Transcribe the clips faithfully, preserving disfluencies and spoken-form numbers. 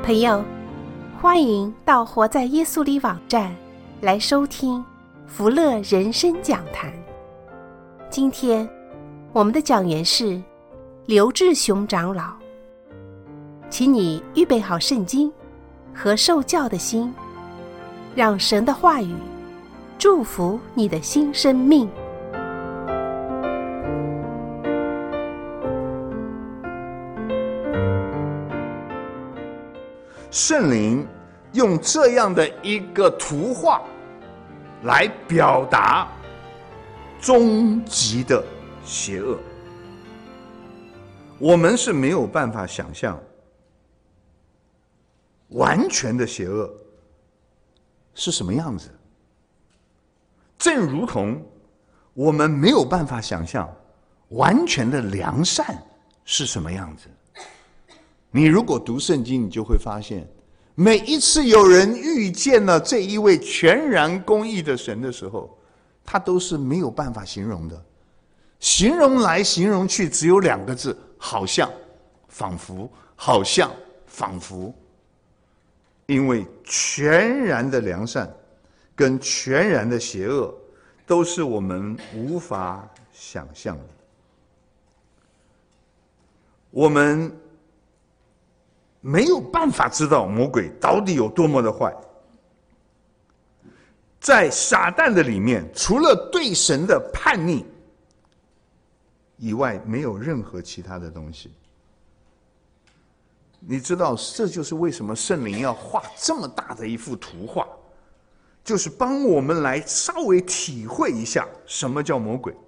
朋友，欢迎到活在耶稣里网站来收听福乐人生讲坛。今天我们的讲员是刘志雄长老，请你预备好圣经和受教的心，让神的话语祝福你的新生命。 圣灵用这样的一个图画来表达终极的邪恶，我们是没有办法想象完全的邪恶是什么样子，正如同我们没有办法想象完全的良善是什么样子。你如果读圣经，你就会发现，每一次有人遇见了这一位全然公义的神的时候，他都是没有办法形容的，形容来形容去只有两个字：好像，仿佛，好像，仿佛。因为全然的良善跟全然的邪恶都是我们无法想象的。我们没有办法知道魔鬼到底有多么的坏。在撒旦的里面，除了对神的叛逆以外，没有任何其他的东西。你知道，这就是为什么圣灵要画这么大的一幅图画，就是帮我们来稍微体会一下什么叫魔鬼。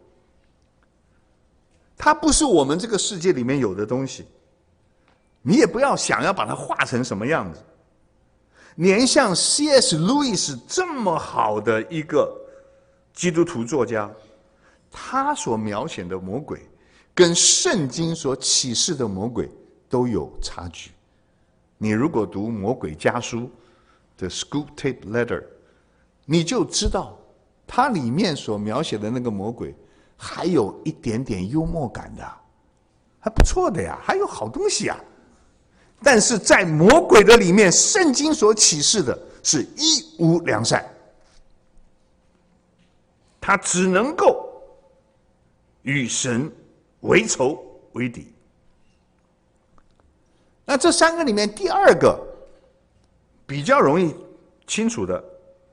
它不是我们这个世界里面有的东西，你也不要想要把它画成什么样子。连像 C S 路易斯这么好的一个基督徒作家，他所描写的魔鬼跟圣经所启示的魔鬼都有差距。你如果读魔鬼家书的 Screwtape Letter， 你就知道它里面所描写的那个魔鬼还有一点点幽默感的，还不错的呀，还有好东西啊。但是在魔鬼的里面，圣经所启示的是一无良善，他只能够与神为仇为敌。那这三个里面，第二个比较容易清楚的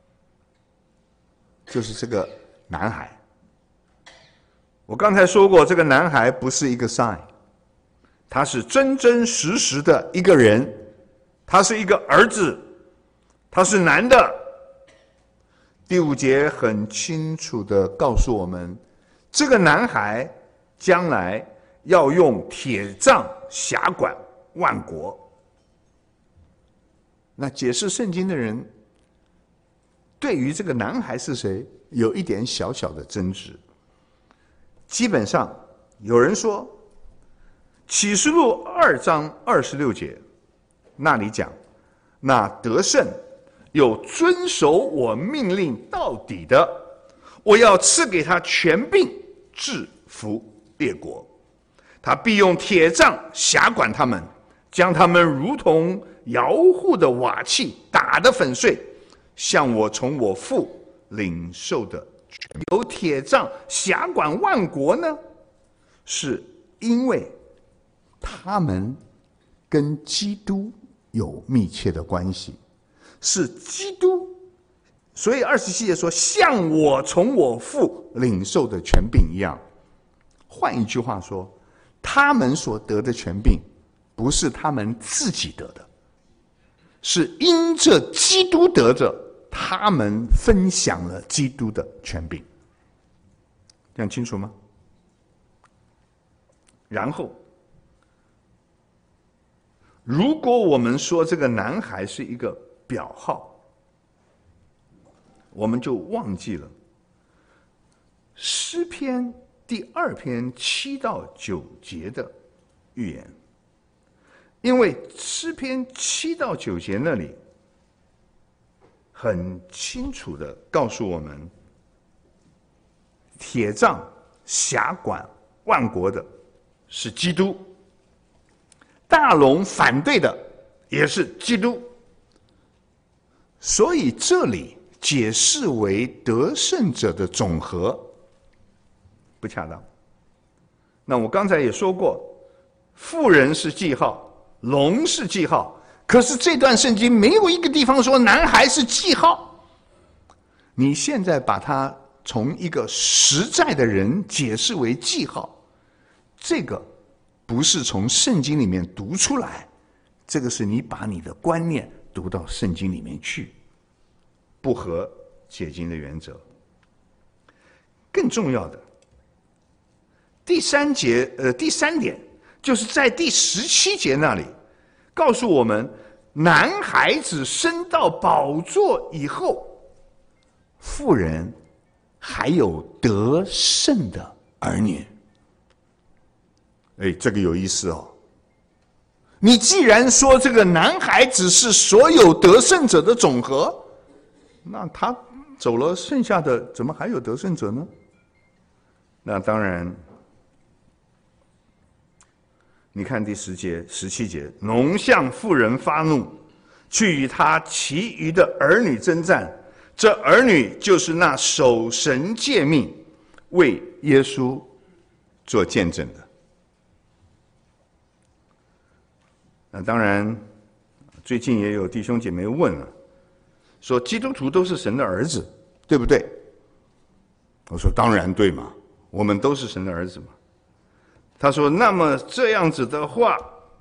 就是这个男孩。我刚才说过，这个男孩不是一个 sign，他是真真实实的一个人，他是一个儿子，他是男的。第五节很清楚的告诉我们，这个男孩将来要用铁杖辖管万国。那解释圣经的人对于这个男孩是谁有一点小小的争执。基本上有人说启示录二章二十六节那里讲，那得胜有遵守我命令到底的，我要赐给他权柄制服列国，他必用铁杖辖管他们，将他们如同摇户的瓦器打得粉碎，像我从我父领受的权柄。有铁杖辖管万国呢，是因为他们跟基督有密切的关系，是基督，所以二十七节说像我从我父领受的权柄一样。换一句话说，他们所得的权柄不是他们自己得的，是因着基督得着，他们分享了基督的权柄。这样清楚吗？然后如果我们说这个男孩是一个表号，我们就忘记了诗篇第二篇七到九节的预言。因为诗篇七到九节那里很清楚的告诉我们，铁杖辖管万国的是基督，大龙反对的也是基督。所以这里解释为得胜者的总和不恰当。那我刚才也说过，妇人是记号，龙是记号，可是这段圣经没有一个地方说男孩是记号。你现在把它从一个实在的人解释为记号，这个不是从圣经里面读出来，这个是你把你的观念读到圣经里面去，不合解经的原则。更重要的，第三节，呃，第三点，就是在第十七节那里，告诉我们，男孩子升到宝座以后，妇人还有得胜的儿女。哎，这个有意思哦。你既然说这个男孩子是所有得胜者的总和，那他走了，剩下的怎么还有得胜者呢？那当然，你看第十节、十七节，龙向妇人发怒，去与他其余的儿女征战。这儿女就是那守神诫命、为耶稣做见证的。那当然，最近也有弟兄姐妹问了，说基督徒都是神的儿子，对不对？我说当然对嘛，我们都是神的儿子嘛。他说那么这样子的话，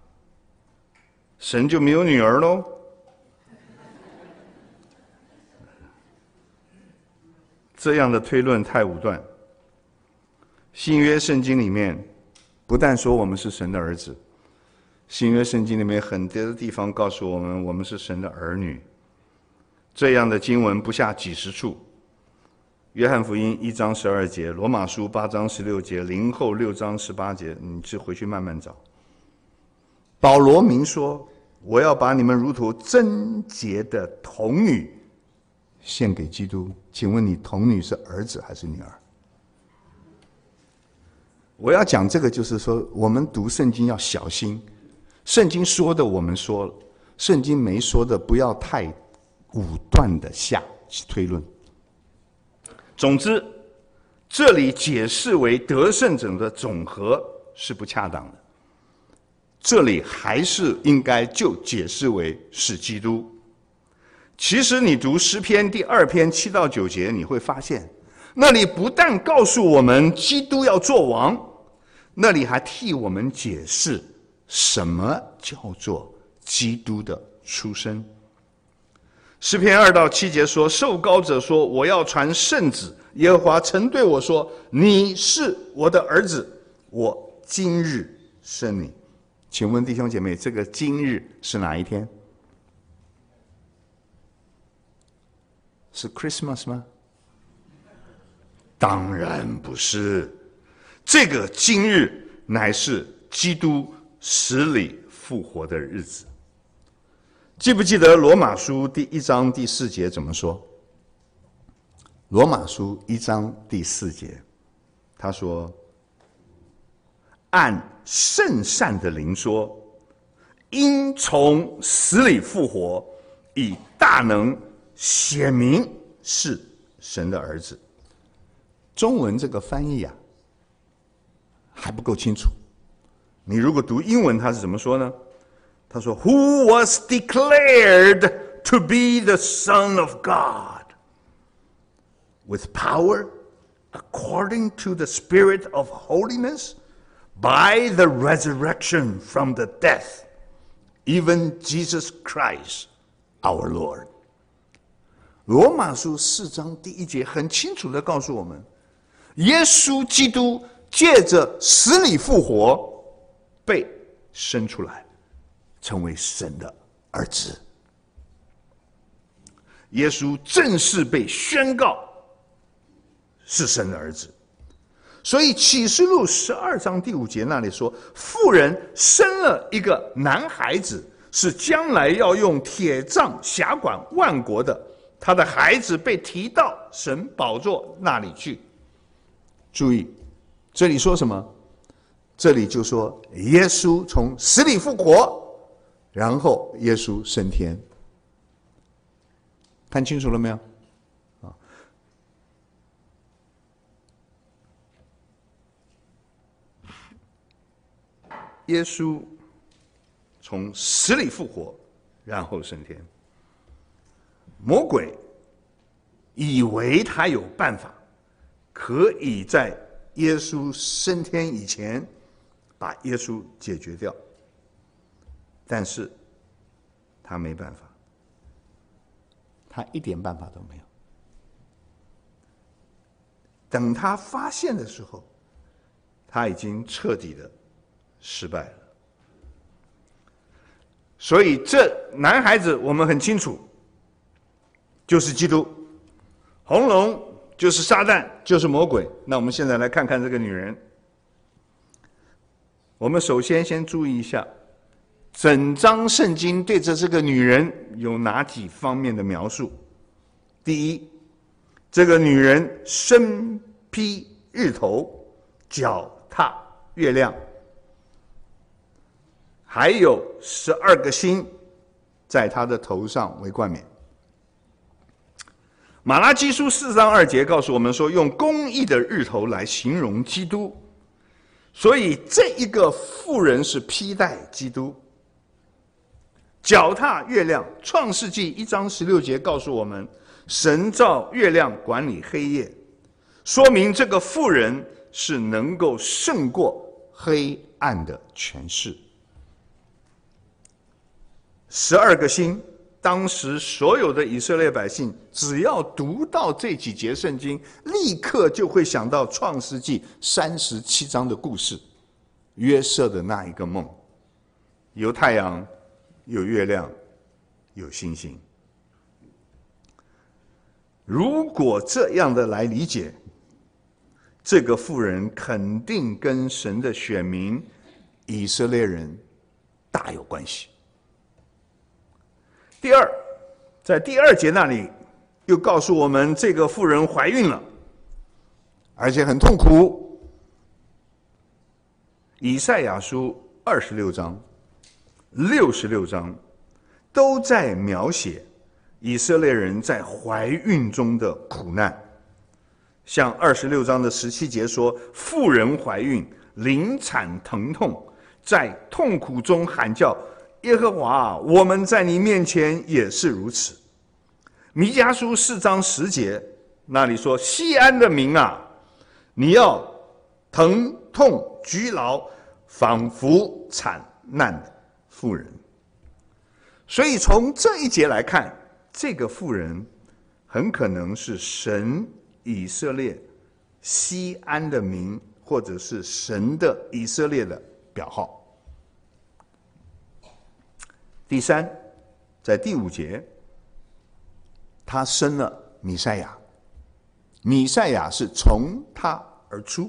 神就没有女儿喽？这样的推论太武断。新约圣经里面不但说我们是神的儿子，新约圣经里面很多的地方告诉我们，我们是神的儿女。这样的经文不下几十处。约翰福音一章十二节，罗马书八章十六节，林后六章十八节，你去回去慢慢找。保罗明说，我要把你们如同贞洁的童女献给基督。请问你童女是儿子还是女儿？我要讲这个就是说，我们读圣经要小心，圣经说的我们说了，圣经没说的不要太武断的下推论。总之，这里解释为得胜者的总和是不恰当的，这里还是应该就解释为是基督。其实你读诗篇第二篇七到九节，你会发现那里不但告诉我们基督要做王，那里还替我们解释什么叫做基督的出生。诗篇二到七节说，受膏者说，我要传圣旨，耶和华曾对我说，你是我的儿子，我今日生你。请问弟兄姐妹，这个今日是哪一天？是 Christmas 吗？当然不是，这个今日乃是基督死里复活的日子。记不记得罗马书第一章第四节怎么说？罗马书一章第四节，他说，按圣善的灵说，因从死里复活，以大能显明是神的儿子。中文这个翻译啊还不够清楚，你如果读英文他是怎么说呢？他说 Who was declared to be the Son of God with power according to the Spirit of holiness by the resurrection from the death, even Jesus Christ our Lord。 罗马书四章第一节很清楚地告诉我们，耶稣基督借着死里复活被生出来，成为神的儿子。耶稣正式被宣告是神的儿子。所以启示录十二章第五节那里说，妇人生了一个男孩子，是将来要用铁杖辖管万国的，他的孩子被提到神宝座那里去。注意，这里说什么？这里就说耶稣从死里复活， 然后耶稣升天。看清楚了没有？啊，耶稣从死里复活，然后升天。魔鬼以为他有办法，可以在耶稣升天以前把耶稣解决掉，但是他没办法，他一点办法都没有。等他发现的时候，他已经彻底的失败了。所以这男孩子我们很清楚，就是基督，红龙就是撒旦，就是魔鬼。那我们现在来看看这个女人。我们首先先注意一下，整章圣经对着这个女人有哪几方面的描述？第一，这个女人身披日头，脚踏月亮，还有十二个星在她的头上为冠冕。马拉基书四章二节告诉我们说，用公义的日头来形容基督，所以这一个妇人是披戴基督。脚踏月亮，创世纪一章十六节告诉我们，神造月亮管理黑夜，说明这个妇人是能够胜过黑暗的权势。十二个星，当时所有的以色列百姓只要读到这几节圣经，立刻就会想到创世纪三十七章的故事，约瑟的那一个梦，有太阳，有月亮，有星星。如果这样的来理解，这个妇人肯定跟神的选民以色列人大有关系。第二，在第二节那里又告诉我们，这个妇人怀孕了，而且很痛苦。以赛亚书二十六章、六十六章都在描写以色列人在怀孕中的苦难。像二十六章的十七节说，妇人怀孕，临产疼痛，在痛苦中喊叫，耶和华，我们在你面前也是如此。弥迦书四章十节那里说，西安的民啊，你要疼痛劬劳，仿佛产难的妇人。所以从这一节来看，这个妇人很可能是神以色列西安的民，或者是神的以色列的表号。第三，在第五节，他生了弥赛亚，弥赛亚是从他而出。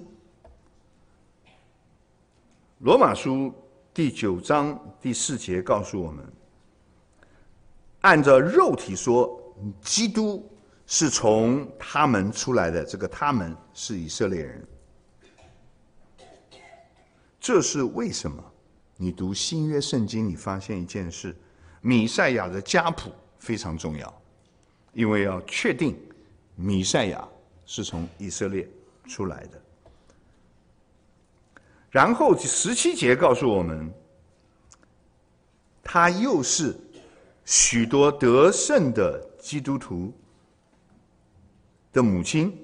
罗马书第九章第四节告诉我们，按照肉体说，基督是从他们出来的，这个他们是以色列人。这是为什么？你读新约圣经，你发现一件事，弥赛亚的家谱非常重要，因为要确定弥赛亚是从以色列出来的。然后十七节告诉我们，他又是许多得胜的基督徒的母亲。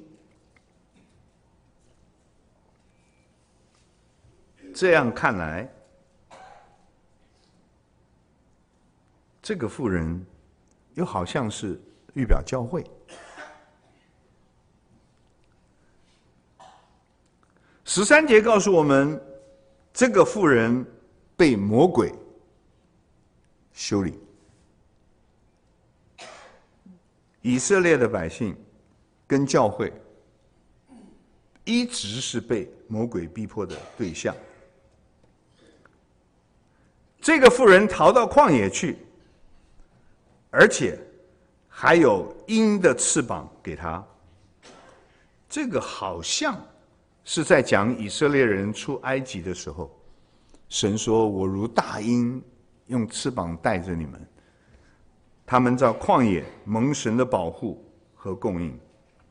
这样看来，这个妇人又好像是预表教会。十三节告诉我们，这个妇人被魔鬼修理。以色列的百姓跟教会一直是被魔鬼逼迫的对象。这个妇人逃到旷野去，而且还有鹰的翅膀给他。这个好像是在讲以色列人出埃及的时候，神说，我如大鹰用翅膀带着你们。他们在旷野蒙神的保护和供应。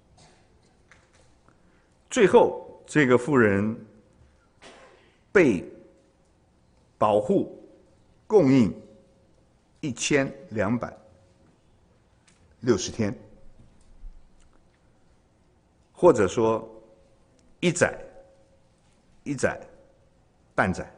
最后，这个妇人被保护、供应一千两百六十天，或者说一载、一载、半载。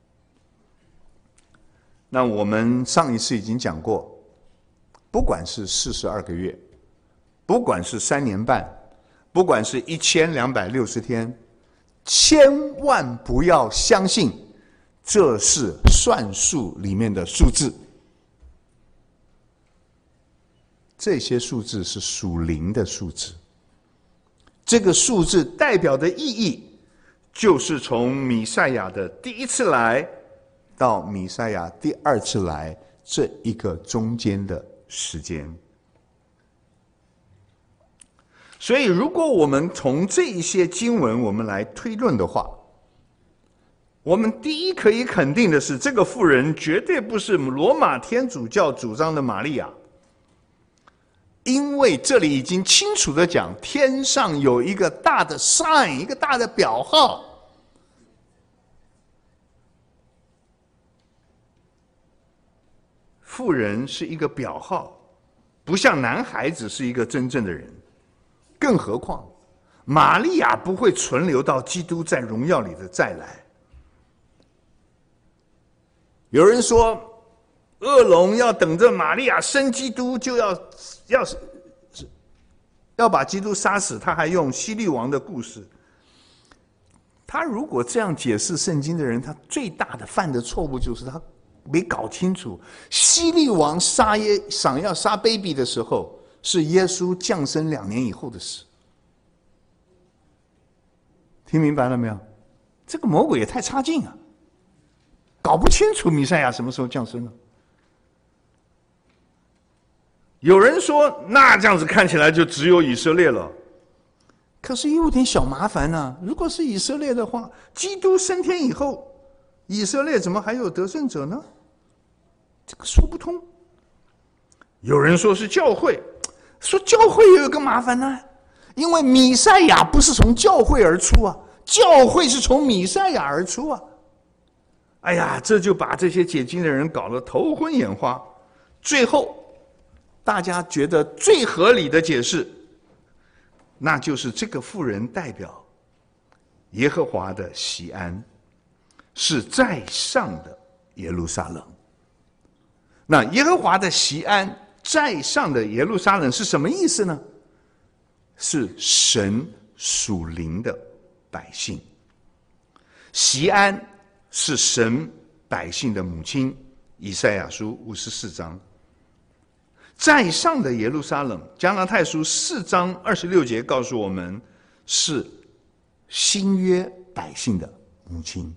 那我们上一次已经讲过，不管是四十二个月，不管是三年半，不管是一千两百六十天，千万不要相信这是算术里面的数字。这些数字是属灵的数字，这个数字代表的意义，就是从弥赛亚的第一次来到弥赛亚第二次来这一个中间的时间。所以如果我们从这一些经文我们来推论的话，我们第一可以肯定的是，这个妇人绝对不是罗马天主教主张的玛利亚，因为这里已经清楚的讲，天上有一个大的 sign， 一个大的表号，妇人是一个表号，不像男孩子是一个真正的人。更何况玛利亚不会存留到基督在荣耀里的再来。有人说恶龙要等着玛利亚生基督，就要要要把基督杀死，他还用希律王的故事。他如果这样解释圣经的人，他最大的犯的错误就是他没搞清楚，希律王杀耶想要杀 baby 的时候，是耶稣降生两年以后的事。听明白了没有？这个魔鬼也太差劲啊，搞不清楚弥赛亚什么时候降生了。有人说，那这样子看起来就只有以色列了。可是有点小麻烦啊，如果是以色列的话，基督升天以后，以色列怎么还有得胜者呢？这个说不通。有人说是教会，说教会也有个麻烦呢，因为弥赛亚不是从教会而出啊，教会是从弥赛亚而出啊。哎呀，这就把这些解经的人搞得头昏眼花。最后大家觉得最合理的解释，那就是这个妇人代表耶和华的锡安，是在上的耶路撒冷。那耶和华的锡安在上的耶路撒冷是什么意思呢？是神属灵的百姓。锡安是神百姓的母亲，以赛亚书五十四章。在上的耶路撒冷，加拉太书四章二十六节告诉我们，是新约百姓的母亲。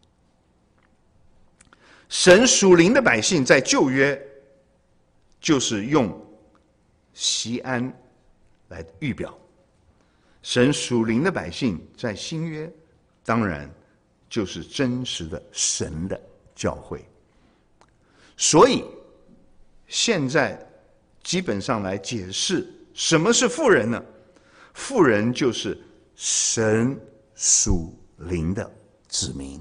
神属灵的百姓在旧约就是用锡安来预表，神属灵的百姓在新约当然就是真实的神的教会。所以现在基本上来解释什么是妇人呢？妇人就是神属灵的子民。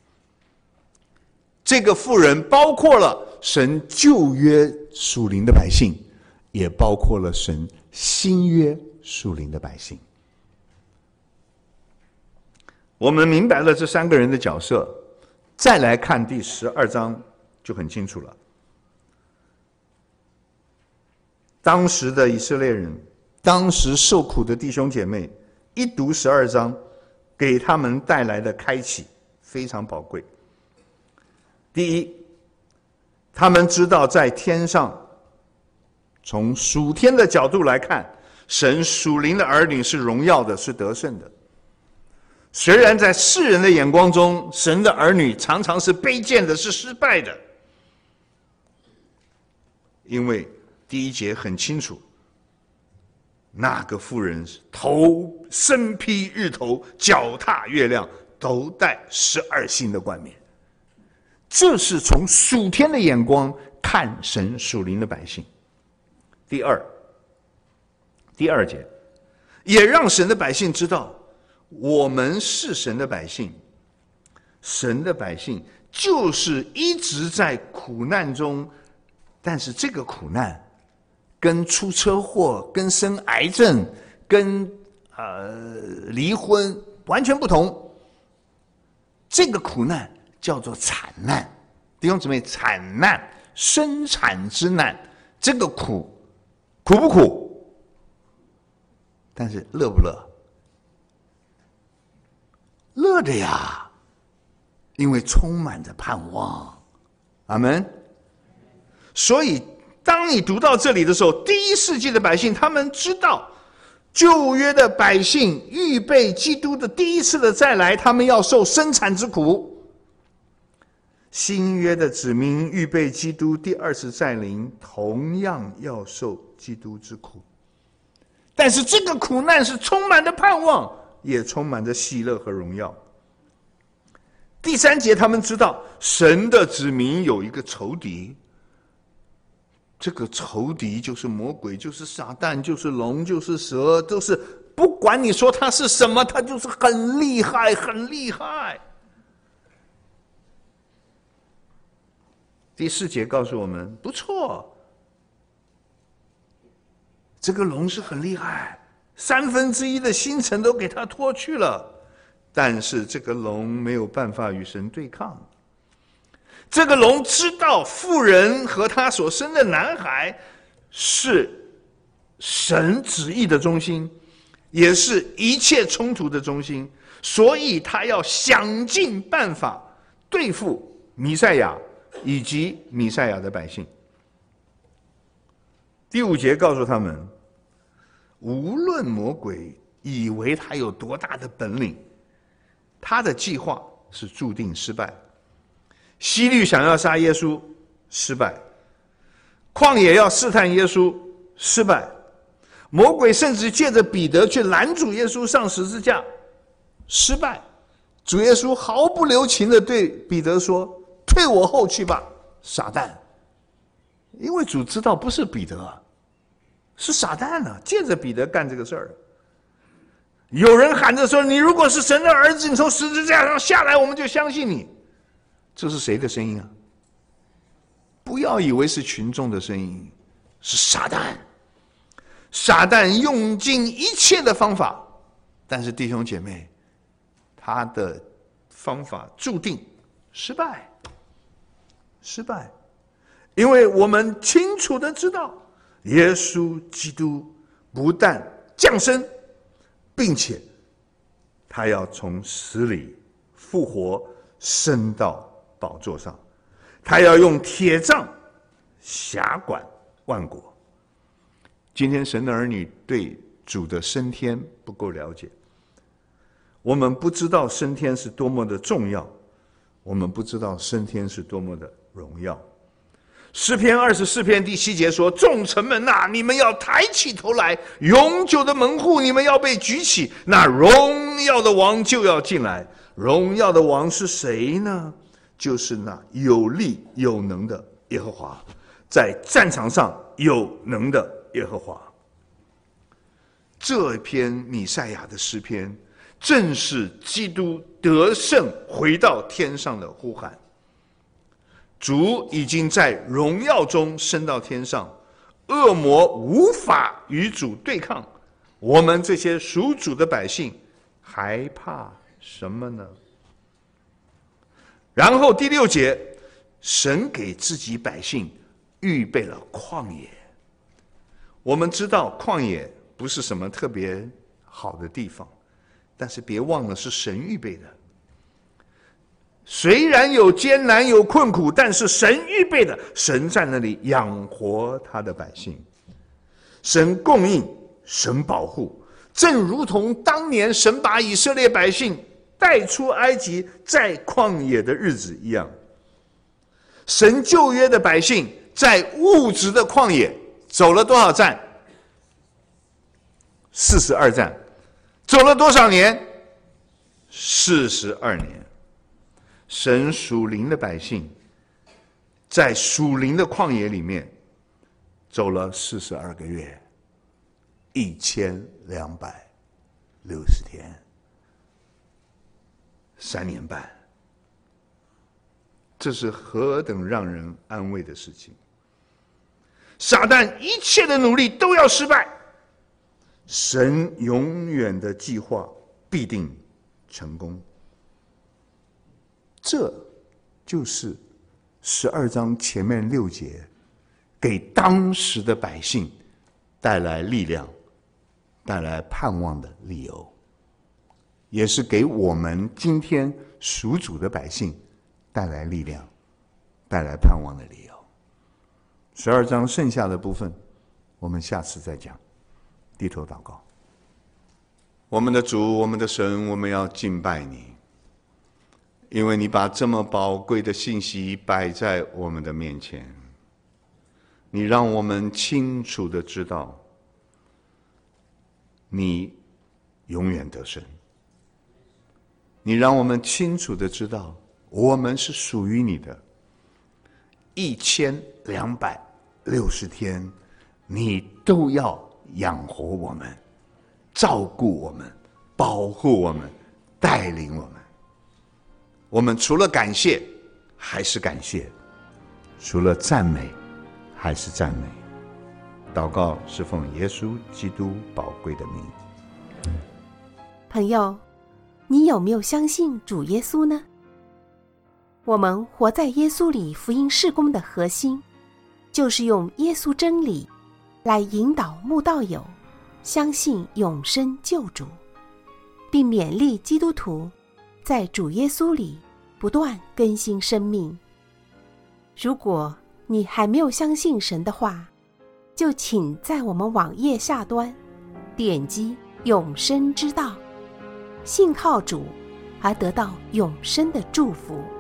这个妇人包括了神旧约属灵的百姓，也包括了神新约属灵的百姓。我们明白了这三个人的角色，再来看第十二章就很清楚了。当时的以色列人，当时受苦的弟兄姐妹，一读十二章，给他们带来的开启非常宝贵。第一，他们知道在天上，从属天的角度来看，神属灵的儿女是荣耀的，是得胜的。虽然在世人的眼光中，神的儿女常常是卑贱的，是失败的，因为第一节很清楚，那个妇人头身披日头，脚踏月亮，头戴十二星的冠冕。 这是从属天的眼光看神属灵的百姓。第二，第二节，也让神的百姓知道，我们是神的百姓，神的百姓就是一直在苦难中，但是这个苦难跟出车祸、跟生癌症、跟呃离婚完全不同。这个苦难叫做产难，弟兄姊妹，产难，生产之难，这个苦，苦不苦？但是乐不乐？乐的呀，因为充满着盼望。阿们。所以当你读到这里的时候，第一世纪的百姓他们知道旧约的百姓预备基督的第一次的再来，他们要受生产之苦。新约的子民预备基督第二次再临，同样要受基督之苦。但是这个苦难是充满着盼望，也充满着喜乐和荣耀。第三节，他们知道神的子民有一个仇敌，这个仇敌就是魔鬼，就是撒旦，就是龙，就是蛇，都是不管你说他是什么，他就是很厉害，很厉害。第四节告诉我们，不错，这个龙是很厉害，三分之一的星辰都给他拖去了，但是这个龙没有办法与神对抗。这个龙知道妇人和他所生的男孩是神旨意的中心，也是一切冲突的中心，所以他要想尽办法对付弥赛亚以及弥赛亚的百姓。第五节告诉他们，无论魔鬼以为他有多大的本领，他的计划是注定失败。希律想要杀耶稣，失败；旷野要试探耶稣，失败；魔鬼甚至借着彼得去拦阻耶稣上十字架，失败。主耶稣毫不留情地对彼得说，退我后去吧，撒旦。因为主知道不是彼得，是撒旦啊，借着彼得干这个事儿。有人喊着说，你如果是神的儿子，你从十字架上下来，我们就相信你。这是谁的声音啊？不要以为是群众的声音，是撒旦。撒旦用尽一切的方法，但是弟兄姐妹，他的方法注定失败，失败。因为我们清楚的知道，耶稣基督不但降生，并且他要从死里复活，升到宝座上，他要用铁杖辖管万国。今天神的儿女对主的升天不够了解，我们不知道升天是多么的重要，我们不知道升天是多么的荣耀。诗篇二十四篇第七节说，众城门啊，你们要抬起头来，永久的门户你们要被举起，那荣耀的王就要进来。荣耀的王是谁呢？就是那有力有能的耶和华，在战场上有能的耶和华。这篇弥赛亚的诗篇，正是基督得胜回到天上的呼喊。主已经在荣耀中升到天上，恶魔无法与主对抗，我们这些属主的百姓还怕什么呢？然后第六节，神给自己百姓预备了旷野。我们知道旷野不是什么特别好的地方，但是别忘了是神预备的。虽然有艰难有困苦，但是神预备的，神在那里养活他的百姓，神供应，神保护，正如同当年神把以色列百姓带出埃及在旷野的日子一样。神旧约的百姓在物质的旷野走了多少站？四十二站。走了多少年？四十二年。神属灵的百姓在属灵的旷野里面走了四十二个月，一千两百六十天，三年半。这是何等让人安慰的事情！撒旦一切的努力都要失败，神永远的计划必定成功。这就是十二章前面六节给当时的百姓带来力量、带来盼望的理由，也是给我们今天属主的百姓带来力量、带来盼望的理由。十二章剩下的部分，我们下次再讲。低头祷告。我们的主，我们的神，我们要敬拜你，因为你把这么宝贵的信息摆在我们的面前，你让我们清楚的知道，你永远得胜。你让我们清楚的知道，我们是属于你的。一千两百六十天，你都要养活我们，照顾我们，保护我们，带领我们。我们除了感谢还是感谢，除了赞美还是赞美。祷告是奉耶稣基督宝贵的名。 朋友，你有没有相信主耶稣呢？我们活在耶稣里福音事工的核心，就是用耶稣真理来引导慕道友相信永生救主，并勉励基督徒在主耶稣里不断更新生命。如果你还没有相信神的话，就请在我们网页下端点击永生之道，信靠主而得到永生的祝福。